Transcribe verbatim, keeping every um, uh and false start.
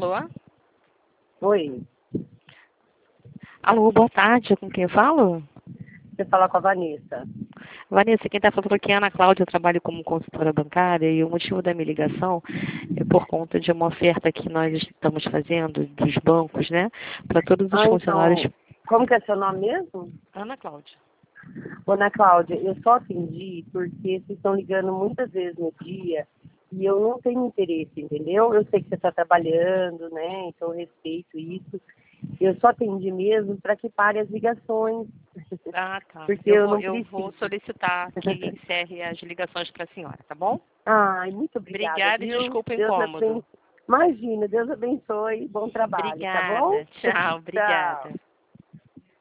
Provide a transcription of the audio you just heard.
Alô? Oi, Alô, boa tarde. Com quem eu falo? você fala com a Vanessa. Vanessa, quem está falando aqui é a Ana Cláudia. Eu trabalho como consultora bancária e o motivo da minha ligação é por conta de uma oferta que nós estamos fazendo dos bancos, né? Para todos os Ah, funcionários. então, como que é seu nome mesmo? Ana Cláudia. Ana Cláudia, eu só atendi porque vocês estão ligando muitas vezes no dia e eu não tenho interesse, entendeu? Eu sei que você está trabalhando, né? Então eu respeito isso. Eu só atendi mesmo para que pare as ligações, Ah, tá. porque Eu eu vou, não eu vou preciso. solicitar que encerre as ligações para a senhora, tá bom? Ai, muito obrigada, Obrigada e viu? desculpa o Deus incômodo. abençoe. Imagina, Deus abençoe. Bom trabalho, tá bom? Obrigada. Tchau, Tchau. obrigada.